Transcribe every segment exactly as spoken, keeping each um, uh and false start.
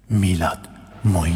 میلاد معین.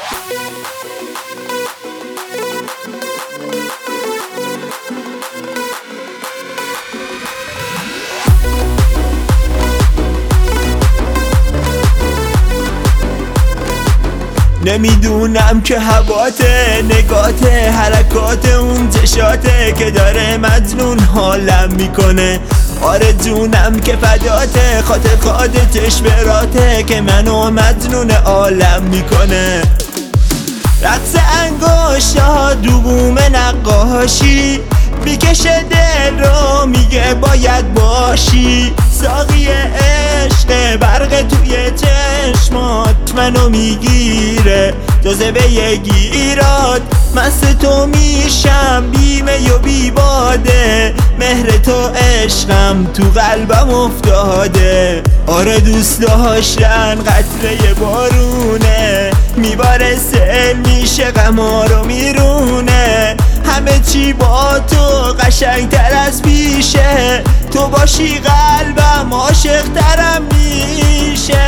نمیدونم که هواته، نگاته، حرکات اون چشاته که داره مجنون حالم میکنه. آره جونم که فداته، خاطر خادتش براته که منو مجنون عالم میکنه. رقص انگشته ها دوبوم نقاشی میکشه دل رو، میگه باید باشی. ساقی عشق برق توی چشمات منو میگیره، جاذبه گیرات مست تو میشم، بیمه و بی باده. مهر تو عشقم تو قلبم افتاده. آره دوست داشتن قطره بارونه، میباره سل میشه غما رو میرونه. همه چی با تو قشنگتر از پیشه، تو باشی قلبم عاشق ترم میشه.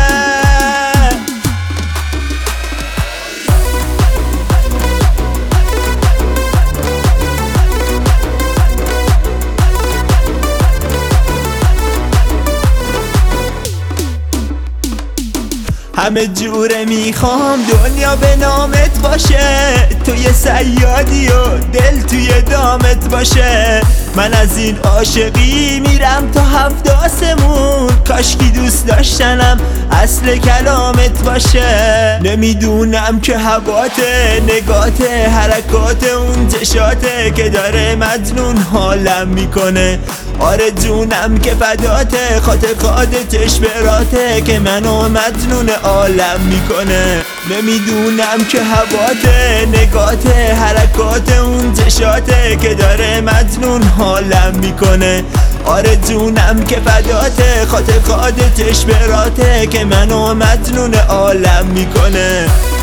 همه جوره میخوام دنیا به نامت باشه، تو یه صیادی و دل توی دامت باشه. من از این عاشقی میرم تا هفت آسمون، کاشکی دوست داشتنم اصل کلامت باشه. نمیدونم که هواته، نگاته، حرکات اون چشاته که داره مجنون حالم میکنه. آره جونم که فداته، خاطر خادتش براته که منو مجنون عالم میکنه. نمیدونم که هواته، نگاته، حرکات اون چشاته که داره مجنون حالم میکنه. آره جونم که فداته، خاطر خادتش براته که منو مجنون عالم میکنه.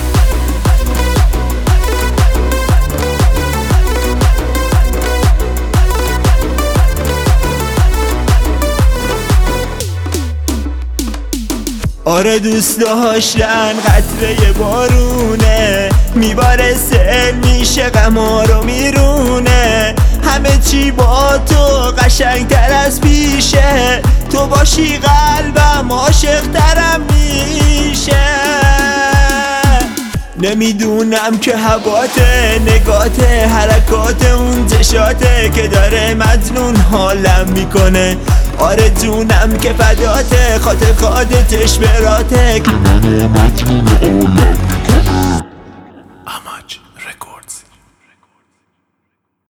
آره دوست داشتن قطره بارونه، میباره سل میشه غما رو میرونه. همه چی با تو قشنگتر از پیشه، تو باشی قلبم عاشق ترم میشه. نمیدونم که هواته، نگاته، حرکات اون چشاته که داره مجنون حالم میکنه. آره جونم که فداته، خاطر خادتش براته که منو مجنون عالم میکنه. اماج